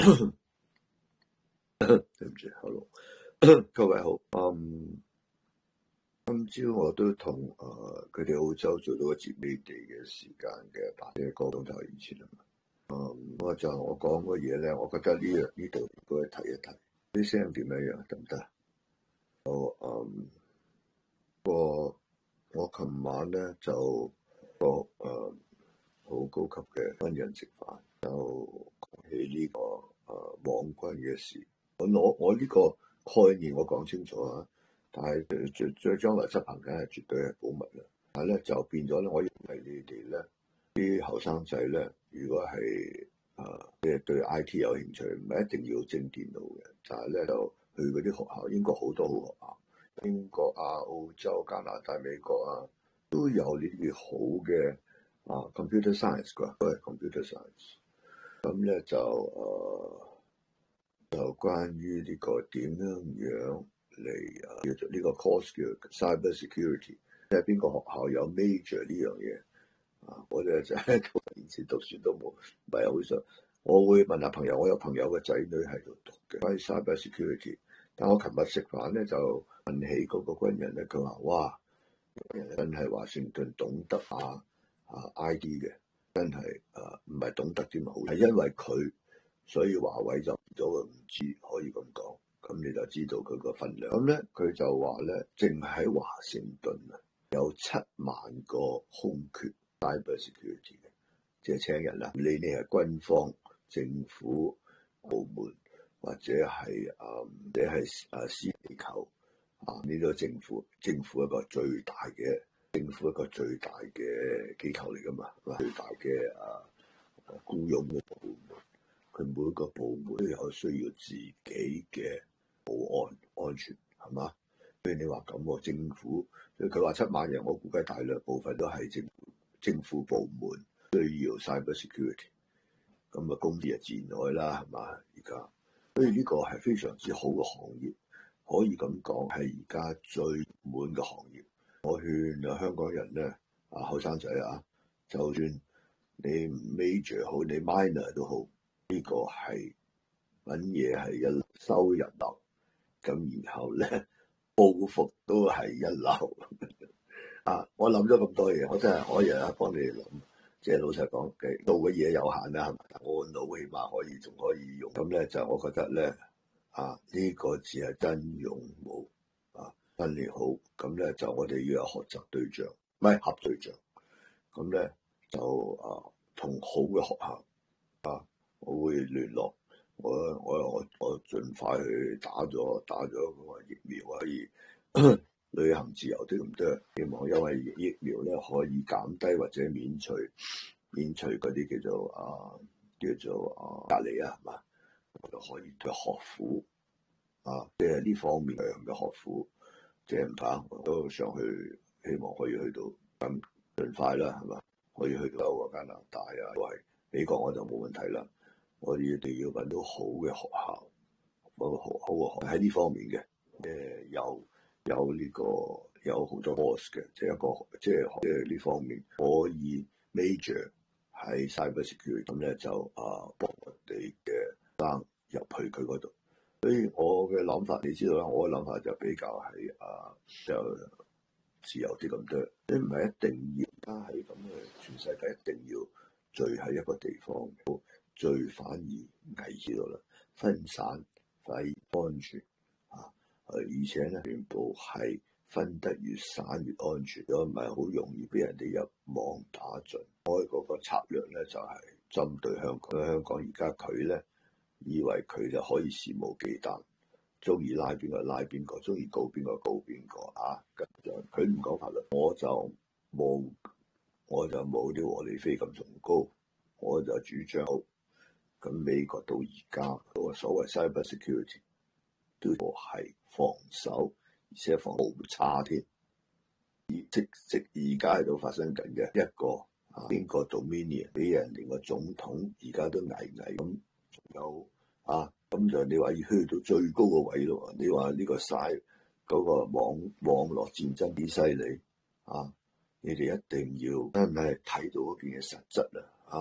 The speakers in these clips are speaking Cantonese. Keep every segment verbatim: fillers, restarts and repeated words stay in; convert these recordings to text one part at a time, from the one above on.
對唔住，好咯，各位好，嗯，今朝我都同誒佢哋澳洲做到個接尾地嘅時間嘅八點個鐘頭以前啊嘛，嗯，我就我講嘅嘢咧，我覺得呢樣呢度應該睇一睇啲聲點樣樣得唔得？我嗯個我琴晚咧就個誒好高級嘅軍人食飯，就講起呢、這個誒、呃、網軍嘅事。我攞我呢個概念我講清楚啊，但係最最將來執行緊係絕對係保密啦。但係咧就變咗咧，我認為你哋咧啲後生仔咧，如果係誒即係對 I T 有興趣，唔係一定要整電腦嘅，但係咧就去嗰啲學校，英國好多好學校，英國啊、澳洲、加拿大、美國啊都有呢啲好嘅啊 computer science 㗎，都係 computer science。咁咧就誒。呃就關於呢個點樣樣嚟啊，叫做呢個 course 叫 cyber security，即係邊個學校有 major 呢樣嘢啊？我哋就喺度以前讀書都冇，唔係好想。我會問下朋友，我有朋友嘅仔女喺度讀嘅關於 cyber security。但我琴日食飯咧就問起嗰個軍人咧，佢話：哇，真係華盛頓懂得啊啊 I D 嘅，真係啊唔係懂得點好，係因為佢。所以華為就咗個五 G 可以咁講，咁你就知道佢個分量。咁咧佢就話咧，淨喺華盛頓啊有七萬個空缺 cyber security 嘅，即係請人啦。你你係軍方、政府部門或者係誒，你係誒私地球啊，呢個政府政府一個最大嘅政府一個最大嘅機構嚟噶嘛，最大嘅誒僱傭嘅部門。佢每個部門都有需要自己嘅保安安全，係嘛？所以你話咁，政府佢話七萬人，我估計大量部分都係政府政府部門需要 cyber security， 咁啊工資就自然來啦，係嘛？而家所以呢個係非常之好嘅行業，可以咁講係而家最滿嘅行業。我勸啊香港人咧，啊後生仔啊，就算你 major 好，你 minor 都好。呢個係揾嘢係一收入流，咁然後咧報復都係一流啊！我諗咗咁多嘢，我真係可以啊幫你諗。即係老實講，做嘅嘢有限啦，係咪？我腦起碼可以仲可以用。咁咧就我覺得咧啊，呢、這個字係真用冇啊，訓練好。咁咧就我哋要有學習對象，唔係合對象。咁咧就啊，同好嘅學校啊。我會聯絡我我我我盡快去打咗打咗嗰個疫苗，可以旅行自由啲咁多。希望因為疫苗咧可以減低或者免除免除嗰啲叫做啊叫做啊隔離啊，係嘛？就可以對學府啊，即係呢方面嘅學府，即係唔怕我都上去，希望可以去到咁盡快啦，係嘛？可以去到加拿大啊，或係美國我就冇問題啦。我哋要揾到好嘅學校，揾個好好嘅學喺呢方面嘅，誒有有呢個有好多 course 嘅，即係一個即係即係呢方面可以 major 喺 cyber security，咁咧就啊幫我哋嘅生入去佢嗰度。所以我嘅諗法，你知道啦，我嘅諗法就比較係啊就自由啲咁多，你唔係一定要加喺咁嘅全世界一定要聚喺一個地方。最反而危險到啦，分散反而安全啊！而且咧，全部係分得越散越安全，如果唔係好容易俾人哋入網打盡。我嗰個策略咧就係、是、針對香港，香港而家佢咧以為佢就可以肆無忌憚，中意拉邊個拉邊個，中意告邊個告邊個啊！咁就佢唔講法律，我就冇我就冇啲和理非咁崇高，我就主張。咁美國到而家個所謂 cyber security 都係防守，而且防好差添。即即而家喺度發生緊嘅一個啊，邊個 Dominion 俾人連個總統而家都危危咁，仲有啊，咁就你話要去到最高個位咯。你話呢個 cyber 嗰個網網絡戰爭幾犀利啊？你哋一定要真係睇到嗰邊嘅實質啊！啊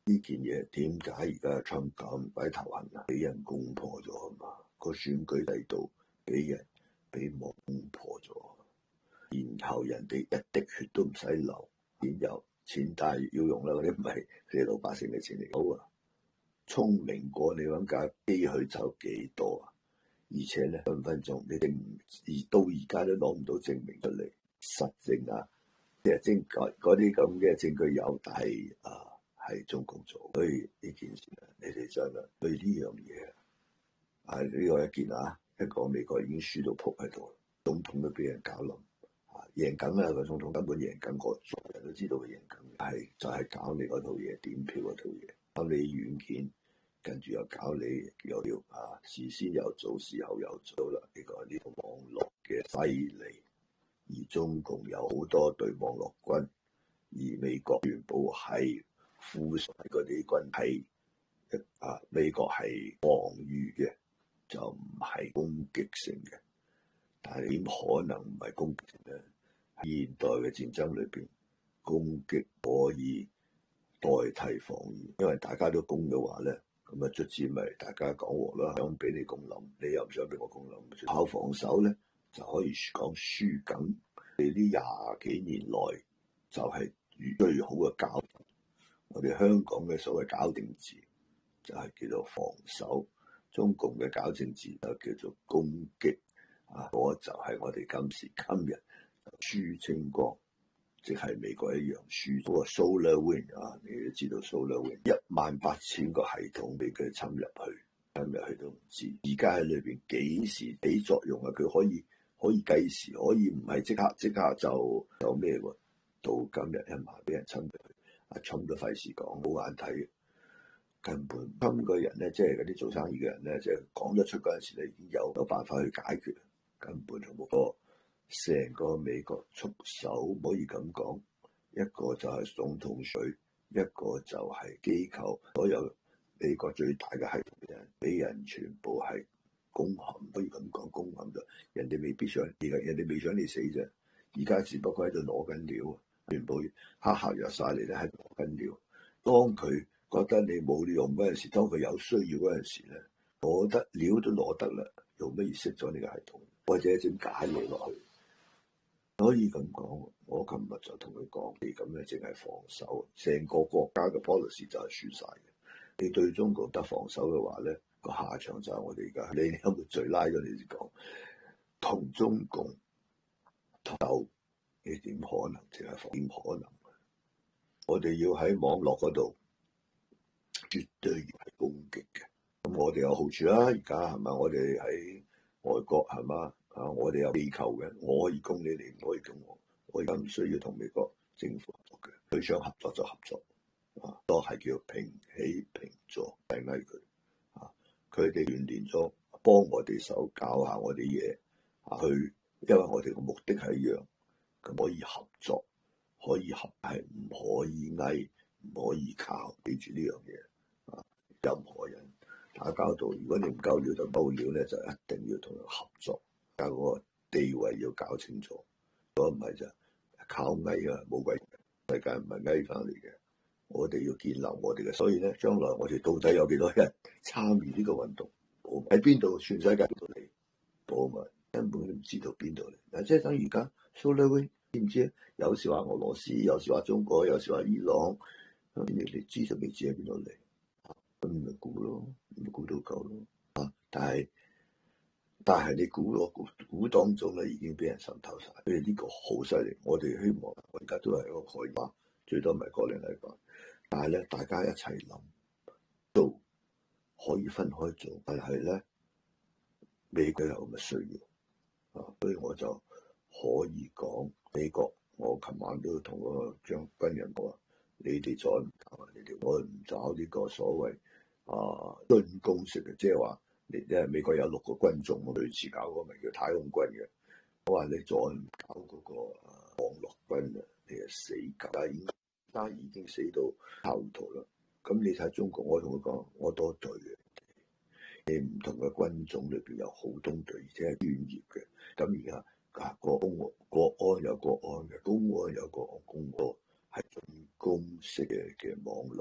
呢件嘢點解而家川普咁鬼頭痕啊？俾人攻破咗啊嘛，個選舉制度俾人俾網攻破咗，然後人哋一滴血都唔使流，點有錢大要用啦？嗰啲唔係佢哋老百姓嘅錢嚟，好啊！聰明過你揾架機去走幾多啊？而且咧分分鐘你哋唔而到而家都攞唔到證明出嚟實證啊！即係證嗰啲咁嘅證據有，但係啊係中共做，所以呢件事啊，你哋真係對呢樣嘢啊呢個一件啊，一個美國已經輸到仆喺度，總統都俾人搞冧啊，贏緊啦個總統根本贏緊，個所有人都知道佢贏緊，係就係、是、搞你嗰套嘢，點票嗰套嘢，搞你軟件。跟住又搞你又要啊，事先又做，事後又做啦。呢個呢個網絡嘅犀利，而中共有好多隊網絡軍，而美國全部係附屬嗰啲軍係啊，美國係防禦嘅，就唔係攻擊性嘅。但係點可能唔係攻擊性咧？現代嘅戰爭裏邊，攻擊可以代替防禦，因為大家都攻嘅話咧。咁啊，卒之咪大家講和啦，想俾你攻冧，你又唔想俾我攻冧，靠防守咧就可以講輸緊。你呢廿幾年來就係最好嘅教訓。我哋香港嘅所謂搞政治就係叫做防守，中共嘅搞政治就叫做攻擊。啊，嗰就係我哋今時今日輸清光。即係美國一樣輸嗰個 SolarWinds 啊，你都知道 SolarWinds 一萬八千個系統俾佢侵入去，侵入去都唔知。而家喺裏邊幾時起作用啊？佢可以可以計時，可以唔係即刻即刻就有咩喎？到今日一晚俾人侵入去，阿侵都費事講，冇眼睇。根本侵個人咧，即係嗰啲做生意嘅人咧，即係講得出嗰陣時咧，已經有有辦法去解決，根本就冇個。成個美國束手可以咁講，一個就係總統稅，一個就係機構，所有美國最大嘅系統嘅人，俾人全部係攻陷，可以咁講攻陷咗。人哋未必想，而家人哋未想你死啫。而家只不過喺度攞緊料，全部黑客入晒嚟咧，喺度攞緊料。當佢覺得你冇用嗰陣時，當佢有需要嗰陣時咧，攞得料都攞得啦，用乜嘢熄咗你嘅系統，或者點解你落去？可以咁講，我琴日就同佢講，你咁樣淨係防守，成個國家嘅 policy 就係輸晒嘅。你對中國得防守嘅話咧，個下場就係我哋而家，你有冇罪拉咗你先講？同中共鬥，你點可能淨係防？點可能？我哋要喺網絡嗰度，絕對要係攻擊嘅。咁我哋有好處啦，而家係咪？我哋喺外國係嘛？啊！我哋有機構嘅，我可以攻你，你唔可以攻我。我而家唔需要同美國政府合作嘅，佢想合作就合作，啊，都係叫平起平坐，係咪佢？啊，佢哋聯聯咗，幫我哋手搞下我哋嘢，啊，去，因為我哋個目的係一樣，咁可以合作，可以合係唔可以翳，唔可以靠，記住呢樣嘢。啊，任何人打交道，如果你唔夠料就夠料咧，就一定要同佢合作。但個地位要搞清楚，如果唔係就靠翳啊，冇鬼，世界唔係翳翻嚟嘅。我哋要建立我哋嘅，所以咧，將來我哋到底有幾多人參與呢個運動？喺邊度？全世界邊度嚟？我咪根本都唔知道邊度嚟。嗱，即係等於而家 SolarWinds，知唔知？有時話俄羅斯，有時話中國，有時話伊朗，咁你哋知就未知喺邊度嚟？咁咪估咯，咪估到夠咯。啊，但係。但係你估我估估當中咧，已經俾人滲透晒，所以呢個好犀利。我哋希望我而家都係一個概念，最多咪個零禮拜。但係咧，大家一齊諗，都可以分開做。但係咧，美國有咁嘅需要啊，所以我就可以講美國。我琴晚都同個將軍人講，你哋再唔搞，你哋我唔找呢個所謂啊軍工式嘅，即係話。因為美國有六個軍種，類似搞嗰個咪叫太空軍嘅。我話你再唔搞嗰個網絡軍啊，你係死梗。但係已經，而家已經死到差唔多啦。咁你睇中國，我同佢講，我多隊嘅。你唔同嘅軍種裏邊有好多隊，而且係專業嘅。咁而家啊，國安國安有國安嘅，公安有國安公安，係軍工式嘅嘅網絡。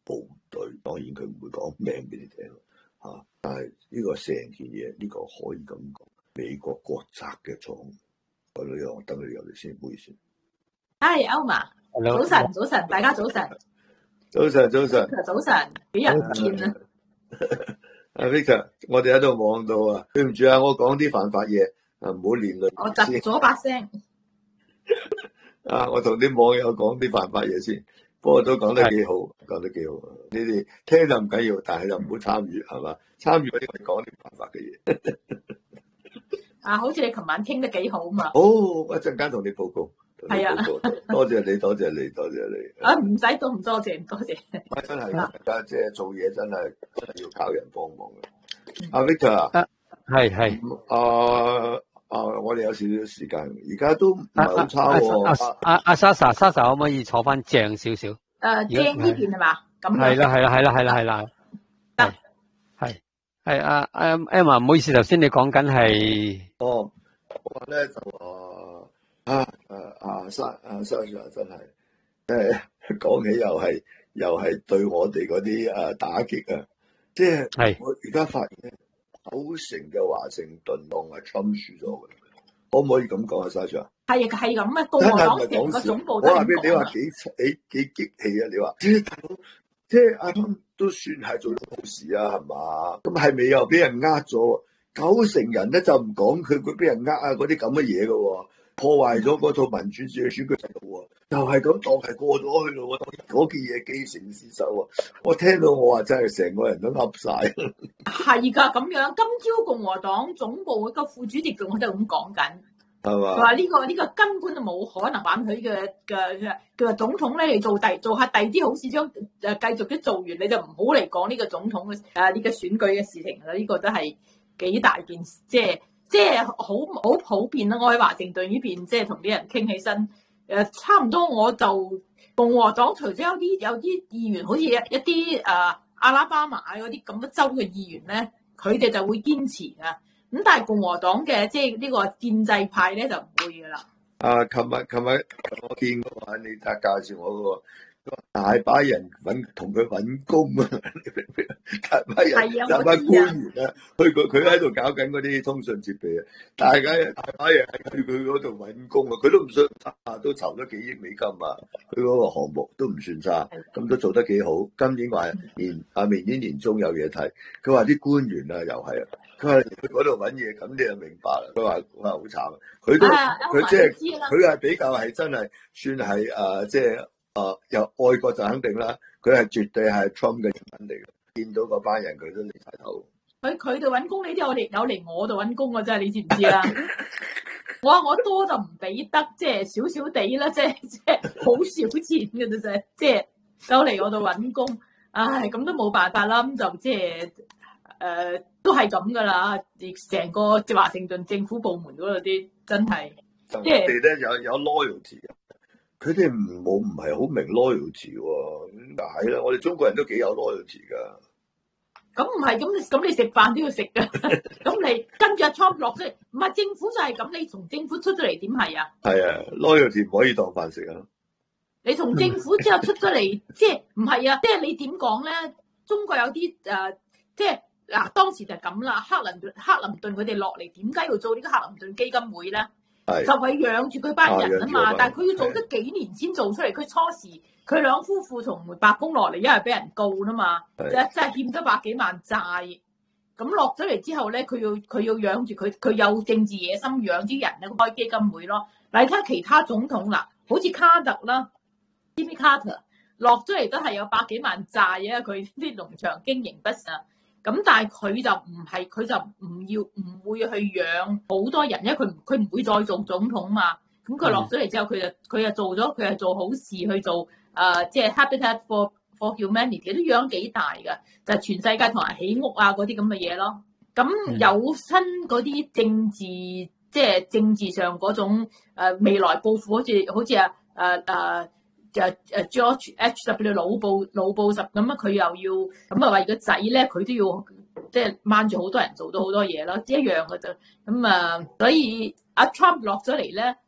部隊，當然佢唔會講名俾你聽嚇、啊，但係呢個成件嘢呢、呢個可以咁講，美國國責嘅錯誤。我呢樣我等你入嚟先，唔好意思。 係歐馬，早晨早晨，大家早晨， 早晨早晨， 早晨，幾日唔見啊！ 阿 Victor， 我哋喺度望到啊，對唔住啊，我講啲犯法嘢啊，唔好連累。 我窒咗把聲。 啊，我同啲網友講啲犯法嘢先，不過都講得幾好，講得幾好。你哋聽就唔緊要，但係就唔好參與，係嘛？參與嗰啲我哋講啲犯法嘅嘢。 啊，好似你琴晚傾得幾好嘛？ 好，我一陣間同你報告。 係啊， 多謝你，多謝你，多謝你。 啊，唔使多唔多謝，唔多謝。 我真係大家即係做嘢，真係真係要靠人幫忙嘅。阿 Victor 啊， 係係， 啊啊，我哋有少少時間，而家都唔係好差喎。 阿阿 Sasha，Sasha 可唔可以坐翻正少少？ 誒，正呢邊係嘛？咁係啦係啦係啦係啦係啦。 得係係阿阿 Emma， 唔好意思，頭先你講緊係哦，我話咧就誒。啊誒啊沙啊沙 Sir 真係誒講起又係又係對我哋嗰啲誒打擊啊！即係我而家發現咧，九成嘅華盛頓當係 Trump 輸咗嘅，可唔可以咁講啊？沙 Sir 係係咁啊！共和黨成個總部都我話俾你話幾幾幾激氣啊！你話即係大佬，即係阿 Trump 都算係做到好事啊，係嘛？咁係咪又俾人呃咗？九成人咧就唔講佢佢俾人呃啊嗰啲咁嘅嘢嘅喎。破壞咗嗰套民主嘅選舉制度喎，就係咁當係過咗去咯。嗰件嘢既成事實喎，我聽到我話真係成個人都噏晒。 係噶咁樣，今朝共和黨總部個副主席仲喺度咁講緊， 係嘛？ 話呢個呢個根本就冇可能允許嘅嘅佢話總統咧，你做第做下第啲好事，將誒繼續啲做完，你就唔好嚟講呢個總統嘅誒呢個選舉嘅事情啦。呢個都係幾大件事，即係。即係好好普遍啦！我喺華盛頓呢邊，即係同啲人傾起身，誒差唔多我就共和黨除咗有啲有啲議員，好似一一啲誒、呃、阿拉巴馬嗰啲咁嘅州嘅議員咧，佢哋就會堅持啊。咁但係共和黨嘅即係呢個建制派咧就唔會噶啦。啊， 琴日琴日我見過啊，你睇介紹我嗰個。大把人揾同佢揾工啊！大把人，大把官員啊，去佢佢喺度搞緊嗰啲通訊設備啊！大家大把人去佢嗰度揾工啊！佢都唔算差，都籌咗幾億美金啊！佢嗰個項目都唔算差，咁都做得幾好。今年話年啊，明年年中有嘢睇。佢話啲官員啊，又係啊，佢話去嗰度揾嘢，咁你就明白啦。佢話佢話好慘，佢都佢即係佢係比較係真係算係誒，即係。誒，有愛國就肯定啦，佢係絕對係 Trump 嘅人物嚟嘅。見到嗰班人，佢都離晒頭。佢佢度揾工，呢啲我哋有嚟我度揾工啊！真係你知唔知啊？我話我多就唔俾得，即係少少地啦，即係即係好少錢嘅啫，啫即係走嚟我度揾工。唉，咁都冇辦法啦，咁就即係誒，都係咁噶啦。成個即係華盛頓政府部門嗰度啲真係，即係我哋咧有有 loyalty 嘅。佢哋唔冇唔係好明 loyalty 喎，點解咧？我哋中國人都幾有 loyalty 噶。咁唔係咁，咁你食飯都要食噶。咁你跟住阿 Trump 落出嚟，唔係政府就係咁。你從政府出咗嚟點係啊？係啊 ，loyalty 唔可以當飯食啊。你從政府之後出咗嚟，即係唔係啊？即係你點講咧？中國有啲誒、呃，即係嗱、啊，當時就係咁啦。克林頓克林頓佢哋落嚟，點解要做呢個克林頓基金會咧？就係養住佢班人啊嘛，啊但係佢要做得幾年先做出嚟。佢初時佢兩夫婦從白宮落嚟，因為俾人告啦嘛，即係即係欠咗百幾萬債。咁落咗嚟之後咧，佢要佢要養住佢，佢有政治野心養啲人咧，開基金會咯。嗱，你睇下其他總統啦，好似卡特啦 Jimmy Carter 落咗嚟都係有百幾萬債啊，佢啲農場經營不善。咁但係佢就唔係，佢就唔要唔會去養好多人，因為佢佢唔會再做總統嘛。咁佢落咗嚟之後，佢就佢就做咗，佢係做好事去做誒，即係 Habitat for for Humanity 都養幾大㗎，就係全世界同人起屋啊嗰啲咁嘅嘢咯。咁有新嗰啲政治，即係政治上嗰種誒未來抱負，好似好似啊誒誒。就誒 George H W 老布老布什咁啊，佢又要咁啊，為個仔咧，佢都要即係掹住好多人做到好多嘢咯，一樣嘅啫。咁啊，所以阿 Trump 落咗嚟咧，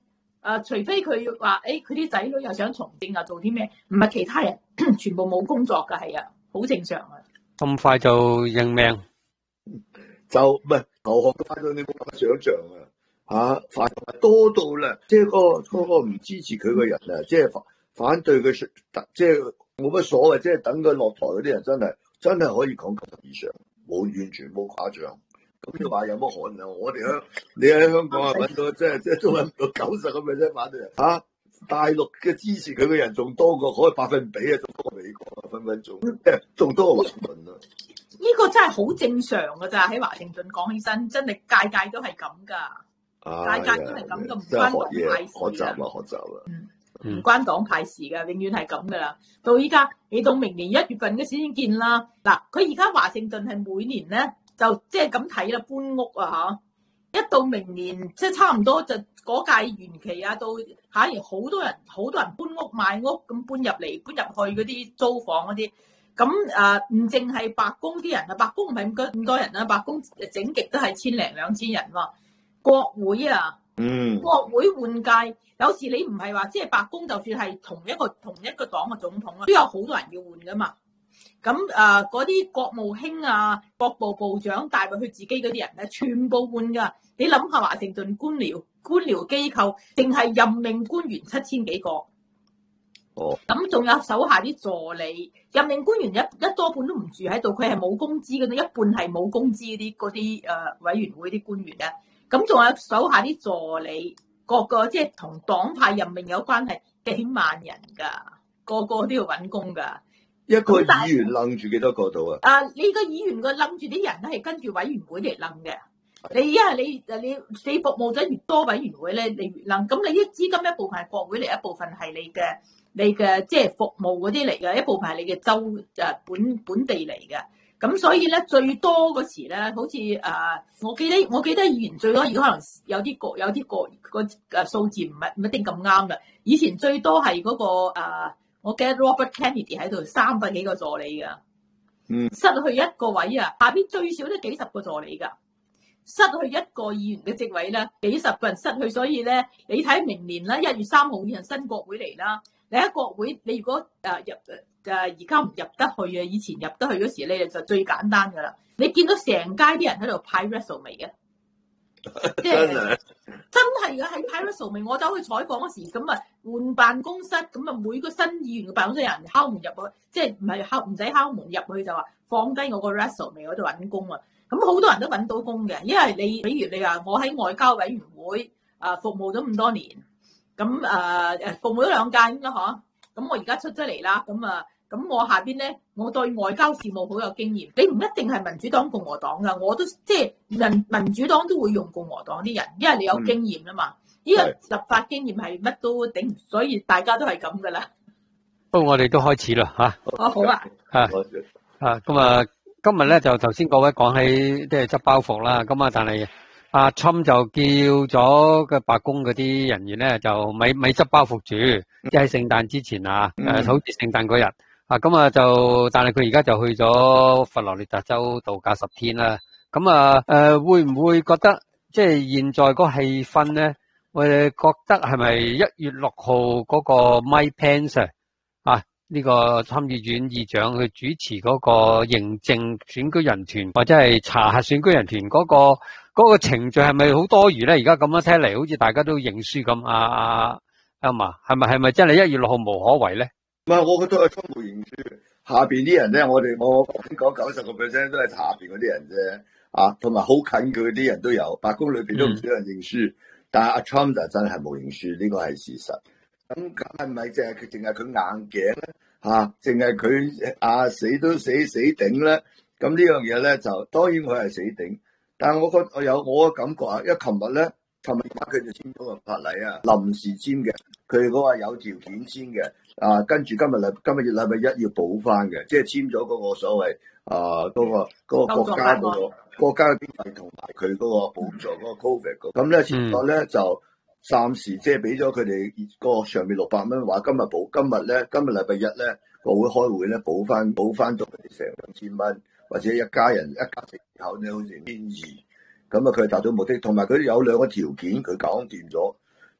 呃，除非佢話誒佢啲仔女又想從政啊，做啲咩？唔係其他人全部冇工作㗎，係啊，好正常啊。 咁快就認命， 就唔係投降快到你冇辦法想象啊！嚇，快多到咧，即係嗰個嗰個唔支持佢嘅人啊，即係反反對佢，即係冇乜所謂，即係等佢落台嗰啲人真係真係可以講九十以上，冇完全冇誇張。咁你話有乜可能啊？我哋香你喺香港啊揾到即係即係都揾唔到九十個 percent 反對人嚇。大陸嘅支持佢嘅人仲多過，可以百分比啊，仲多過美國啊，分分鐘，即係仲多過華盛頓啊！ 呢個真係好正常㗎咋，喺華盛頓講起身，真係屆屆都係咁㗎，屆屆都係咁嘅，唔關黨派事㗎。 學習啊，學習啊， 嗯，唔關黨派事㗎，永遠係咁㗎啦。到依家，你到明年一月份嘅時先見啦。嗱，佢而家華盛頓係每年咧就即係咁睇啦，搬屋啊嚇，一到明年即係差唔多就嗰屆延期啊，到下年好多人好多人搬屋賣屋咁搬入嚟搬入去嗰啲租房嗰啲。咁誒唔淨係白宮啲人啊，白宮唔係咁咁多人啊，白宮整極都係千零兩千人喎。國會啊，嗯，國會換屆，有時你唔係話即係白宮，就算係同一個同一個黨嘅總統啊，都有好多人要換噶嘛。咁誒嗰啲國務卿啊、國部部長帶入去自己嗰啲人咧，全部換噶。你諗下華盛頓官僚官僚機構，淨係任命官員七千幾個。哦，咁仲有手下啲助理，任命官員一一多半都唔住喺度，佢係冇工資嘅，一半係冇工資啲嗰啲誒委員會啲官員咧。咁仲有手下啲助理，個個即係同黨派任命有關係，幾萬人㗎，個個都要揾工㗎。 一個議員楞住幾多個度啊？ 啊，你個議員個楞住啲人咧係跟住委員會嚟楞嘅。你一係你誒你你服務咗越多委員會咧，你越楞。咁你啲資金一部分係國會嚟，一部分係你嘅。你嘅即係服務嗰啲嚟嘅，一部分係你嘅州誒本本地嚟嘅，咁所以咧最多嗰時咧，好似誒、呃，我記得我記得議員最多，而家可能有啲個有啲個個誒數字唔係唔一定咁啱嘅。以前最多係嗰、那個、呃、我記得 Robert Kennedy 喺度三百幾個助理㗎，嗯，失去一個位啊，下邊最少都幾十個助理㗎，失去一個議員嘅職位咧，幾十個人失去，所以咧你睇明年咧一月三號有人新國會嚟啦。你喺國會，你如果誒、呃、入誒而家唔入得去啊，以前入得去嗰時咧就最簡單噶啦。你見到成街啲人喺度派 resume 嘅，即係真係嘅係派 resume。我走去採訪嗰時，咁啊換辦公室，咁啊每個新議員嘅辦公室有人敲門入去，即係唔係敲唔使敲門入去就話放低我個 resume 嗰度揾工啊。咁好多人都揾到工嘅，因為你比如你話我喺外交委員會啊服務咗咁多年。咁誒誒服務咗兩屆咁啦嗬，咁我而家出咗嚟啦，咁啊，咁我下邊咧，我對外交事務好有經驗。你唔一定係民主黨、共和黨噶，我都即係民民主黨都會用共和黨啲人，因為你有經驗啊嘛。呢、嗯、個立法經驗係乜都頂，所以大家都係咁噶啦。 不過我哋都開始啦嚇。 哦，好啊。 嚇啊咁啊，今日咧就頭先各位講起即係執包袱啦，咁啊，但係。阿 Trump 就叫咗個白宮嗰啲人員咧，就咪咪執包袱住，即係聖誕之前啊，誒、嗯，好似聖誕嗰日啊，咁啊就，但係佢而家就去咗佛羅里達州度假十天啦。咁啊，誒、呃，會唔會覺得即係現在個氣氛咧？我哋覺得係咪一月六號嗰個 Mike Pence 啊？呢個參議院議長去主持嗰個認證選舉人團或者係查核選舉人團嗰個嗰個程序係咪好多餘咧？而家咁樣聽嚟，好似大家都認輸咁。啊啊阿嫲係咪係咪真係一月六號無可為咧？ 唔係，我覺得係初步認輸。下邊啲人咧，我哋我先講九十個 percent 都係下邊嗰啲人啫。啊，同埋好近佢啲人都有，白宮裏邊都唔少人認輸。嗯、但係阿 Trump 就真係冇認輸，呢個係事實。咁係咪淨係佢淨係佢硬頸咧？吓，淨係佢啊死都死死頂咧？咁呢樣嘢咧就當然佢係死頂，但係我覺得我有我嘅感覺啊，因為琴日咧，琴日佢就簽咗個法例啊，臨時簽嘅，佢嗰個有條件簽嘅，啊跟住今日禮今日禮拜一要補翻嘅，即係簽咗嗰個所謂啊嗰個嗰個國家嗰個國家嘅經費同埋佢嗰個補助嗰個 Covid，咁咧前個咧就。暫時即係俾咗佢哋個上面六百蚊，話今日補，今日咧，今日禮拜一咧，國會開會咧，補翻補翻到佢哋成兩千蚊，或者一家人一家食口咧，好似千二，咁啊佢達到目的，同埋佢有兩個條件，佢講掂咗。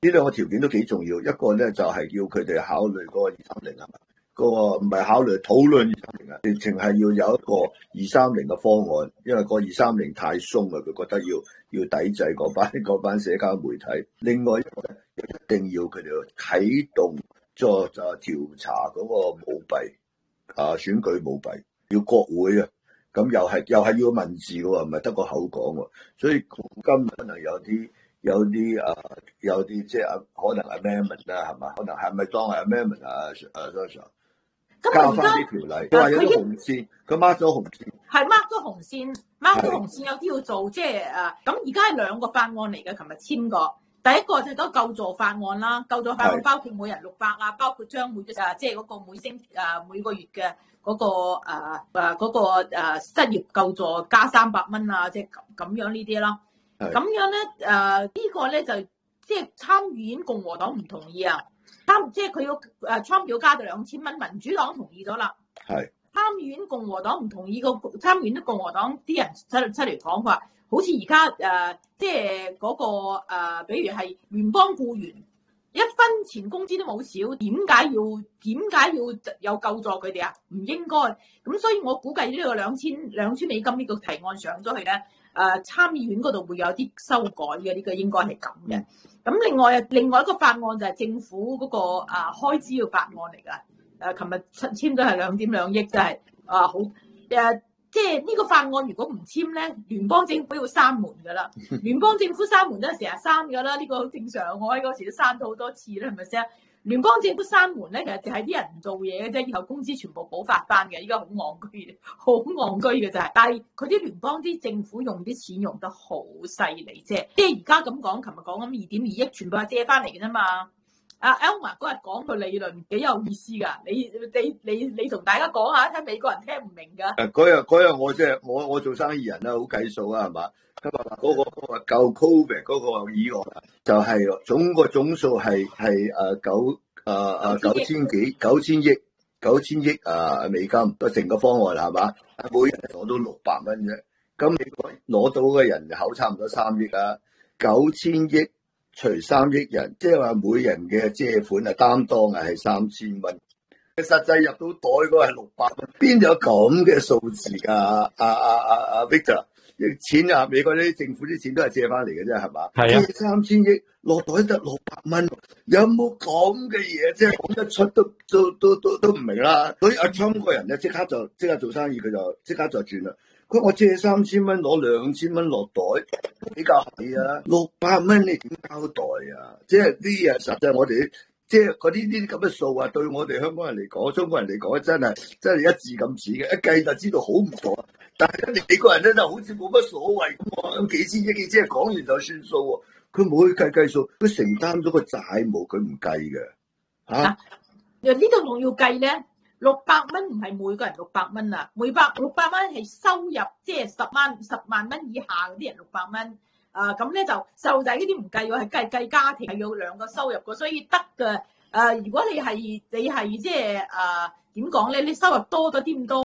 呢兩個條件都幾重要。一個咧就係要佢哋考慮嗰個二三零係嘛，嗰個唔係考慮討論二三零啊，直情係要有一個二三零嘅方案，因為個二三零太鬆啊，佢覺得要要抵制嗰班嗰班社交媒體。另外一個咧，一定要佢哋啟動作就調查嗰個舞弊啊，選舉舞弊，要國會啊。咁又係又係要文字嘅喎，唔係得個口講喎，所以今日可能有啲有啲啊有啲即係可能係 amendment 啦，係嘛？可能係咪當係 amendment 啊？誒 sorry 加翻啲條例，佢話有啲紅線，佢 mark 咗紅線， 係 mark 咗紅線 ，mark 咗紅線有啲要做，即係誒咁而家係兩個法案嚟嘅，琴日簽過。第一個就係嗰個救助法案啦，救助法案包括每人六百啊，包括將每誒即係嗰個每星誒每個月嘅嗰、嗰個誒誒嗰個誒失業救助加三百蚊啊，即係咁咁樣呢啲啦。咁樣咧誒、呃這個、呢個咧就即係參議院共和黨唔同意啊，參即係佢要誒 Trump 要加到兩千蚊，民主黨同意咗啦。 係參議院共和黨唔同意，個參議院共和黨啲人出出嚟講話。好似而家誒，即係嗰個、呃、比如係聯邦僱員一分錢工資都冇少，點解要點解要有救助佢哋啊？唔應該咁，所以我估計呢個兩千兩千美金呢個提案上咗去咧，誒、呃、參議院嗰度會有啲修改嘅，呢、這個應該係咁嘅。咁另外另外一個法案就係政府嗰、那個啊、呃、開支嘅法案嚟㗎。誒、呃，琴日簽咗係兩點兩億，就係啊好誒。呃即係呢個法案如果唔簽咧，聯邦政府要閂門㗎啦。聯邦政府閂門都係成日閂㗎啦，呢、這個好正常。我喺嗰時都閂咗好多次啦，係咪先？聯邦政府閂門咧，其實就係啲人唔做嘢嘅啫，以後工資全部補發翻嘅。依家好戇居，好戇居嘅就係。但係佢啲聯邦啲政府用啲錢用得好犀利啫。即係而家咁講，琴日講咁二點二億，全部係借翻嚟嘅啫嘛。阿 Elma 嗰日講個理論幾有意思㗎，你你你你同大家講下，睇美國人聽唔明㗎。 誒嗰日嗰日我即係我我做生意人啦，好計數啊，係嘛？咁啊嗰個嗰個救 Covid 嗰個議案就係總個總數係係誒九誒誒九千幾九千億九千億啊美金個成個方案係嘛？每人攞到六百蚊啫，咁美國攞到嘅人口差唔多三億啊，九千億。除三億人，即係話每人嘅借款啊擔當啊係三千蚊，實際入到袋嗰個係六百蚊，邊有咁嘅數字㗎？啊啊啊啊 Victor，錢啊美國啲政府啲錢都係借翻嚟嘅啫，係嘛？係啊，借三千億落袋得六百蚊，有冇咁嘅嘢？即係講得出都都都都都唔明啦。所以阿 Trump 個人咧即刻就即刻做生意，佢就即刻就轉啦。佢話我借三千蚊攞兩千蚊落袋，比較係啊，六百蚊你點交代啊？即係呢嘢實際我哋即係嗰啲呢啲咁嘅數啊，對我哋香港人嚟講，中國人嚟講真係真係一字咁似嘅，一計就知道好唔妥。但係你美國人咧就好似冇乜所謂咁喎，幾千億幾千，講完就算數喎。佢冇去計計數，佢承擔咗個債務，佢唔計嘅嚇。啊， 呢度仲要計咧。六百蚊唔係每個人六百蚊啊，每百六百蚊係收入，即係十萬十萬蚊以下嗰啲人六百蚊。啊，咁咧就細路仔呢啲唔計喎，係計計家庭係有兩個收入嘅，所以得嘅。誒、啊，如果你係你係即係誒點講咧，你收入多咗啲咁多。